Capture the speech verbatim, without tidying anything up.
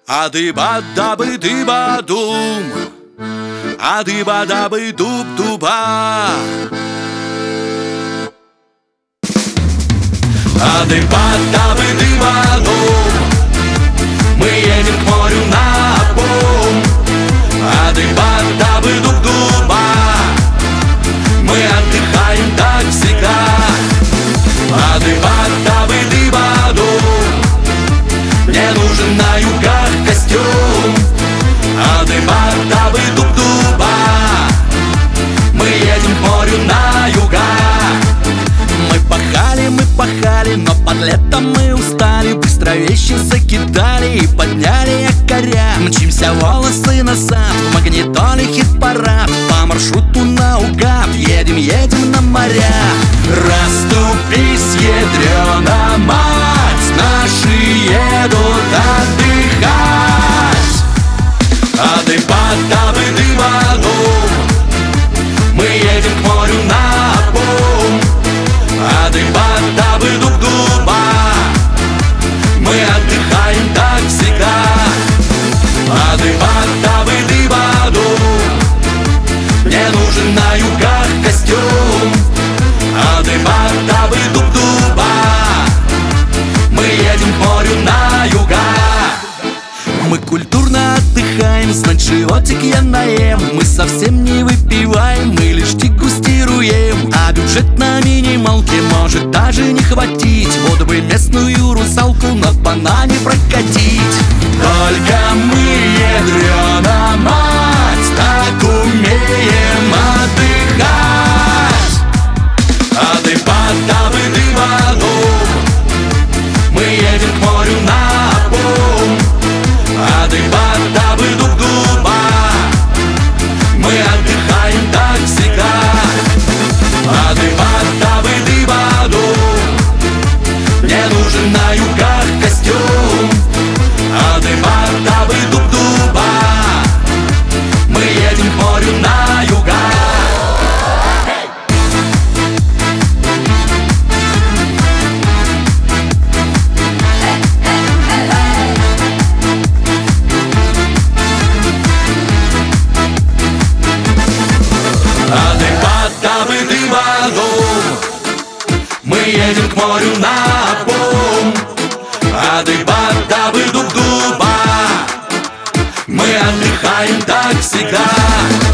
Ады-ба-дабы-ды-ба-дум, ады-ба-дабы-дуб-дуба. Ады-ба-дабы-ды-ба-дум, мы едем к морю на обум. Ады-ба-дабы-дуб-дуба, мы отдыхаем так всегда. Ады-ба-дабы-ды-ба-дум, мне нужен на югах костюм. Ады-ба-дабы-дуб-дуба, мы едем к морю на юга. Мы пахали, мы пахали, но под летом мы устали. Быстро вещи закидали и подняли якоря. Мчимся волосы назад, в магнитоле хит-парад. По маршруту наугад, едем, едем на моря. Расступись, ядрёна мать, наши едут отдыхать. Ады-ба-дабы-ды-ба-дум, мы едем к морю на обум. Ады-ба-дабы-дуб-дуба, мы отдыхаем так всегда. Ады-ба-дабы-ды-ба-дум, мне нужен на югах костюм. Ады-ба-дабы-дуб-дуба, мы едем к морю на юга. Мы культурно отдыхаем, знать животик я наем. Мы совсем не выпиваем, мы лишь дегустируем. А бюджет на минималке может даже не хватить. Воду бы местную русалку на банане прокатить. Только мы, ядрёна мать, так умеем отдыхать. Ады-ба-дабы-ды-ба-дум, мы едем к морю на обум. Ады-ба-дабы-дуб-дуба, мы отдыхаем так всегда. Ады-ба-дабы-ды-ба-дум, мне нужен на югах костюм. Ады-ба-дабы-дуб-дуба, мы едем к морю на юга. Ады-ба-дабы-ды-ба-дум, мы едем к морю на обум. Ады-ба-дабы-дуб-дуба, мы отдыхаем так всегда.